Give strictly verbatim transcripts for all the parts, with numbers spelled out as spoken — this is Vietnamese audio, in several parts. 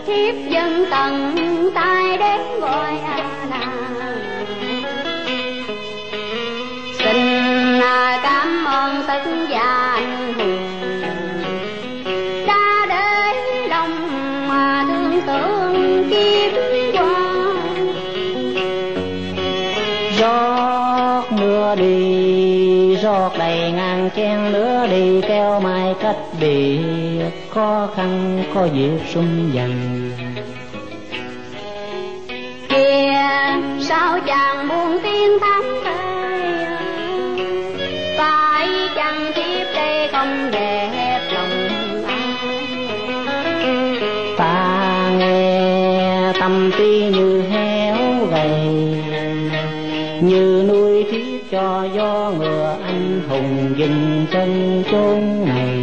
thiếp dân tận tay đến gọi nàng. Xin cảm ơn tất gia anh hùng đã để lòng mà thương tưởng kiếp qua. Rót nước đi, rót đầy ngàn chén nữa đi, kéo mai cách biệt khó khăn có dịp sum dần. Kìa sao chàng buồn tiếng thắm thề, phải chăng tiếp đây không đẹp lòng ai. Ta nghe tâm trí như héo gầy, như nuôi thiết cho gió ngựa anh hùng dừng chân chốn này.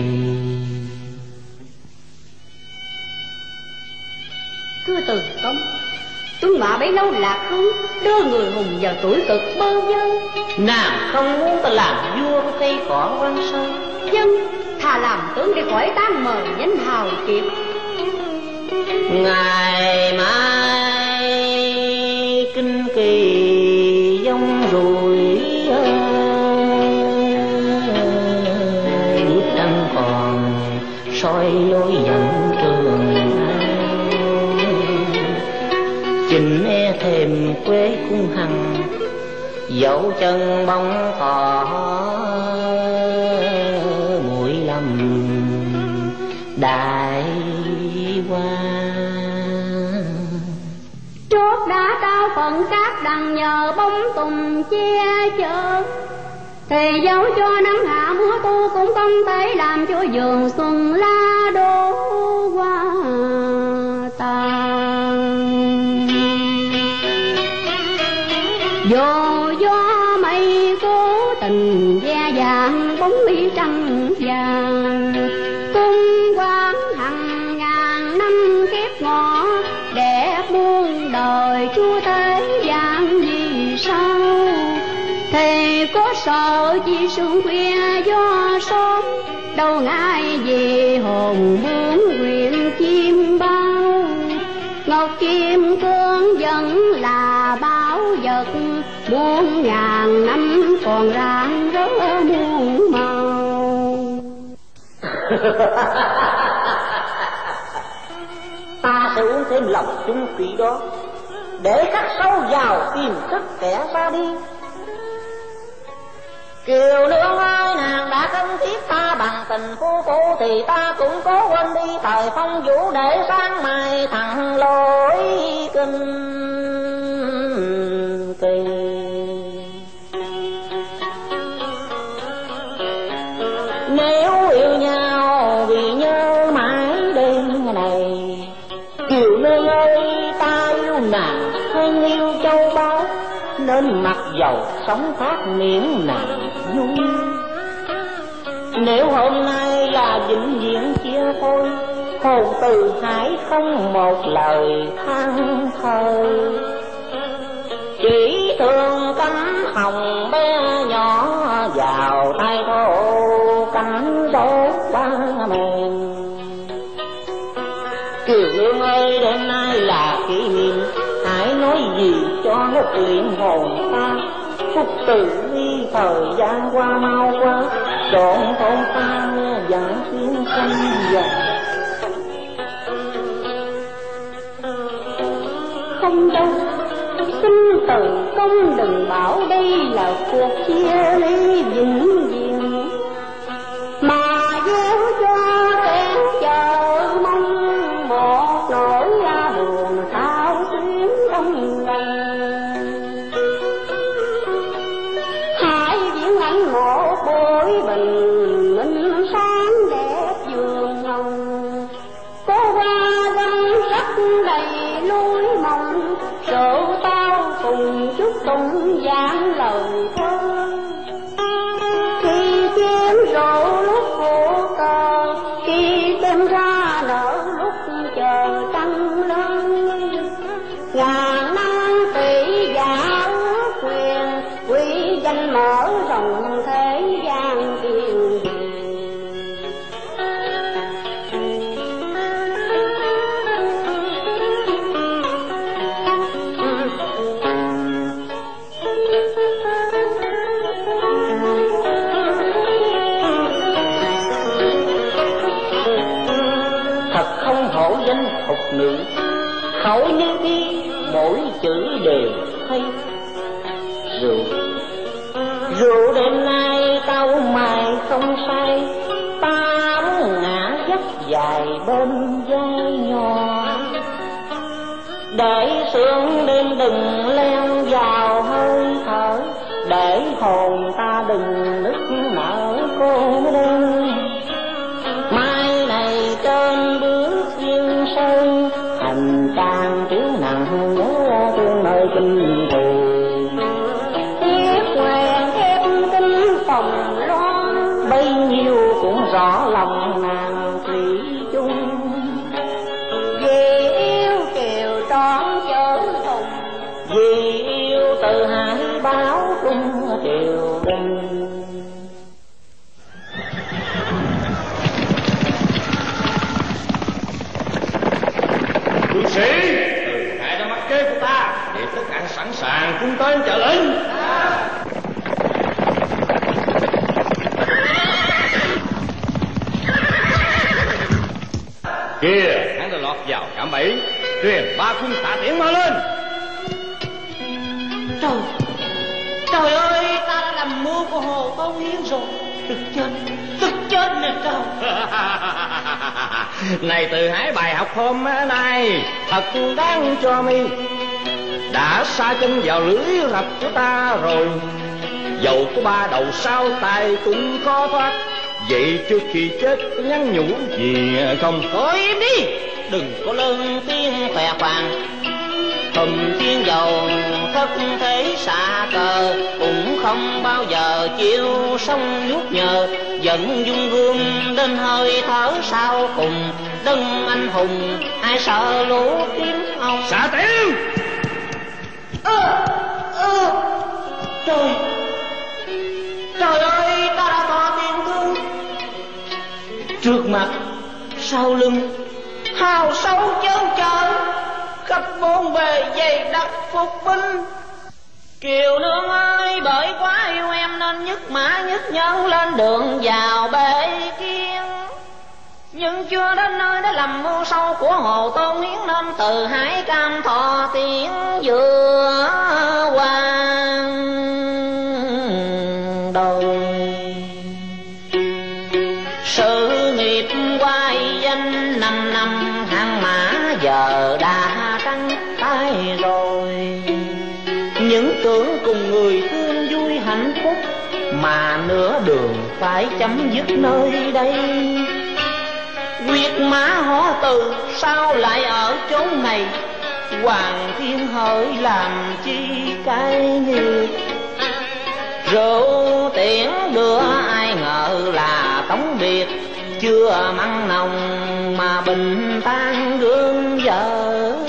Thưa Từ Công, tuân mã bấy lâu lạc hứng, đưa người hùng vào tuổi cực bơ vơ. Nàng không muốn ta làm vua của cây cỏ quan sơn. Dân thà làm tướng để khỏi tan mờ danh hào kiệt. Ngày mai kinh kỳ dông rủi, biết trăng còn soi lối dẫn trường. Chinh e thêm quê cung hằng, dẫu chân bóng cỏ mũi lầm đại qua. Chốt đã trao phận các đằng nhờ bóng tùng che chở, thì dẫu cho nắng hạ mưa tu cũng không thể làm cho vườn xuân la đổ qua tàn. Dù gió mây cố tình ve vàng bóng mi trăng vàng, tung quang hàng ngàn năm kiếp ngõ đẹp muôn đời chúa thế gian vì sao. Thì có sợ chi sương khuya gió sớm, đâu ngại gì hồn muốn nguyện chim bao. Ngọc kim cương vẫn là bảo vật, muôn ngàn năm còn rạng rỡ muôn màu. Ta sẽ uống thêm lòng chung thủy đó, để khắc sâu vào tiềm thức kẻ ra đi. Kiều nương ơi, nàng đã thân thiết ta bằng tình phu phụ, thì ta cũng cố quên đi thời phong vũ để sáng mai thẳng lối kinh kỳ. Nếu yêu nhau vì nhớ mãi đêm này, Kiều nương ơi ta yêu nàng hơn yêu châu báu, nên mặc dầu sống khác miễn nàng vui. Nếu hôm nay là vĩnh viễn chia phôi, hồn từ hải không một lời than thở, chỉ thương cánh hồng bé nhỏ vào tay thô cánh đốt ba mèn. Kiều nương ơi, đêm nay là kỷ niệm, hãy nói gì cho ngất luyện hồn ta. Phúc từ đi thời gian qua mau quá, trọn thôn ta vẫn tiếng xanh dần. Không đâu, xin Từ Công đừng bảo đây là cuộc chia ly vĩnh viễn, mà gieo cho kẻ chờ mong một nỗi la buồn sao xuyến đông ngày. Hãy viễn ảnh một bối bình minh sáng đẹp vườn hồng, có hoa gấm sắc đầy lối mộng, rượu tao cùng chúc tụng giảng lời thơ. Khi chém rượu lúc vô cờ, khi xem ra nở lúc chờ trăng lên. Ngàn năm tỷ giả ước quyền, quý danh mở rộng thế gian tiền. thật không hổ danh thục nữ, khẩu như thi mỗi chữ đều hay. Rượu rượu đêm nay tao mày không say, ta muốn ngã dắt dài bên vai nhỏ, để sương đêm đừng leo vào hơi thở, để hồn ta đừng nức nở cô đơn. Mai này trên bước duyên sơn, hành trang chiếu nặng nhớ thương nơi kinh thường. Tiếc ngoan khép kinh phòng loan, bấy nhiêu cũng rõ lòng nàng thủy chung. Vì yêu kiều trọn chớ thùng, vì yêu từ hải báo cung triều đình. Tướng sĩ, từ hãy đã mắc kế của ta, để tất cả sẵn sàng cung tên chờ lệnh. Kìa, hắn đã lọt vào cạm bẫy, truyền ba cung xạ tiễn mau lên. Trời, trời ơi, ta đã làm mưu của Hồ Tôn Hiến rồi. Tức chết, tức chết nè trời. Này Từ Hải, bài học hôm nay thật đáng cho mi. Đã sa chân vào lưới rập của ta rồi, dầu có ba đầu sáu tay cũng khó thoát. Vậy trước khi chết nhắn nhủ gì không? Thôi im đi, đừng có lớn tiếng khỏe khoang. Thùm thiên dầu thất thế xạ cờ, cũng không bao giờ chịu sông nhút nhờ. Giận dung gương đến hơi thở sau cùng, đấng anh hùng ai sợ lũ kiếm ông. Xạ tiễn! Ơ, ơ, trời, trời ơi, ta đã thọ tiền thương. Trước mặt, sau lưng, hào sâu chơn chơn, khắp bốn bề dày đặc phục binh. Kiều nương ơi, bởi quá yêu em nên nhức mã nhức nhẫn lên đường vào bể kiên. Nhưng chưa đến nơi đã làm mưu sâu của Hồ Tôn Hiến, nên Từ Hải cam thọ tiếng vừa hoàng đời. Sự nghiệp quay danh năm năm hàng mã, giờ đã trắng tay rồi. Những tưởng cùng người thương vui hạnh phúc, mà nửa đường phải chấm dứt nơi đây. Quyết mã họ Từ sao lại ở chốn này, Hoàng thiên hỡi làm chi cái nghiệp. Rượu tiễn đưa ai ngờ là tống biệt, chưa mặn nồng mà bình tan gương vợ.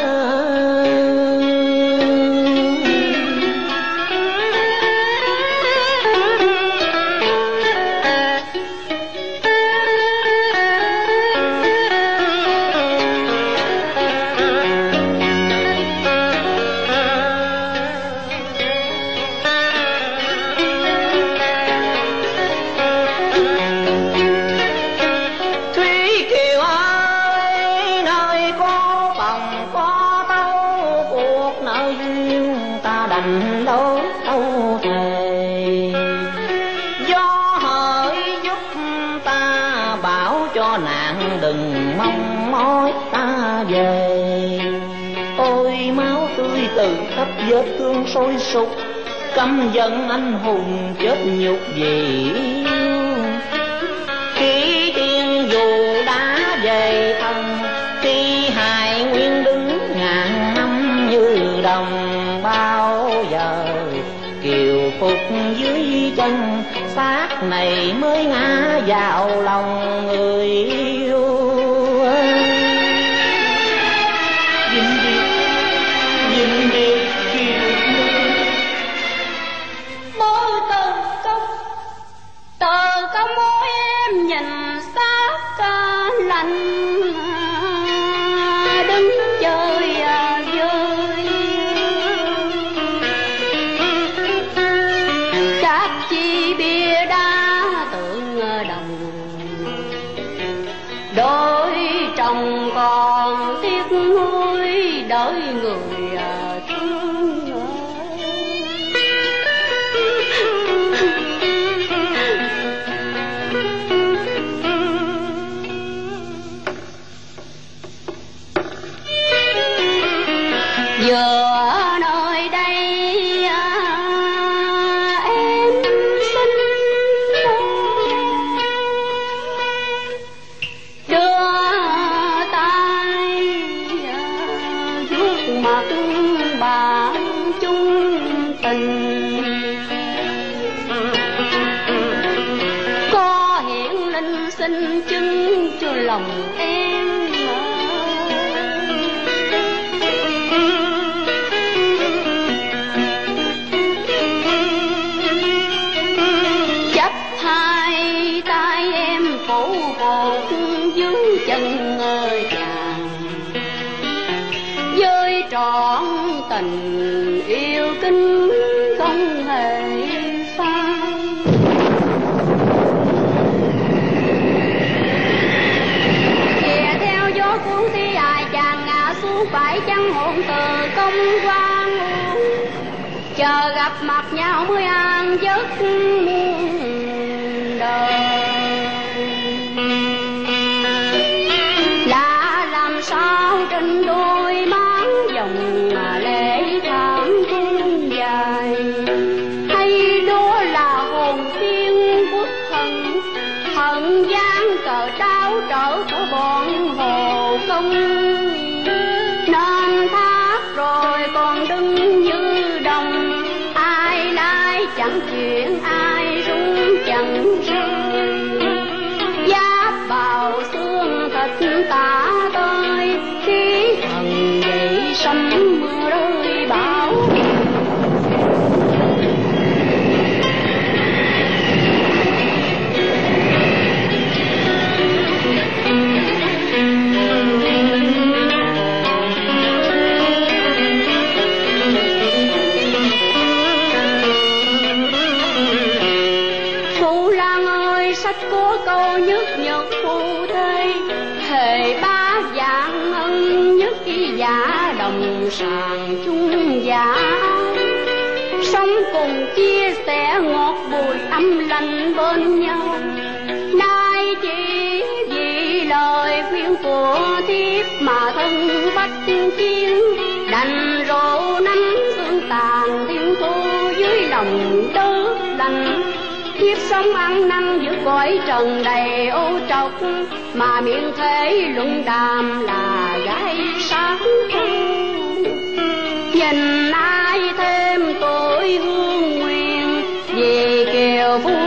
Đừng mong mỏi ta về, ôi máu tươi từ khắp vết thương sôi sục, căm giận anh hùng chết nhục vì khi thiên dù đã về thân, khi hài nguyên đứng ngàn năm như đồng. Bao giờ kiều phục dưới chân, xác này mới ngã vào lòng người yêu. Vĩnh biệt, vĩnh biệt kiều nương. Bố Từ Công, Từ Công ơi em nhìn xác ca lạnh, đứng chơi vơi. Các chi bia đá tượng đồng, lòng còn tiếc nuối đợi người thương. Vừa nơi đây à, em xin đưa tay à, vuốt mặt bạn chung tình. Có hiện linh xin chứng cho lòng em chân ơi chàng với trọn tình yêu kính không hề phai. Kìa theo gió cuốn thi hài chàng ngã xuống phải chăng hồn từ công quan chờ gặp mặt nhau mới an giấc muôn đời. Sao trên đôi má dòng mà lệ thảm thương dài, hay đó là hồn thiên quốc hận hận giang cờ tráo trở của bọn hồ công. Nên thác rồi còn đứng như đồng, ai lai chẳng chuyện ai rung chẳng rơi. Giáp bào xương thịt tả tơi, khí thần dậy sấm mưa rơi bão. Phụ Lan ơi, sách có câu nhất nhật phu thê, thề ba dạng ân nhất giả đồng sàng chung giả. Sống cùng chia sẻ ngọt bùi âm lành bên nhau, nay chỉ vì lời khuyên của thiếp mà thân bách chiến. Đành rộ năm xương tàn thiên thu dưới lòng đất lành. Kiếp sống ăn năn giữa cõi trần đầy ô trọc, mà miệng thế luận đàm là gái sáng thu. Nhìn ai thêm tội hương nguyên, vì kiều phu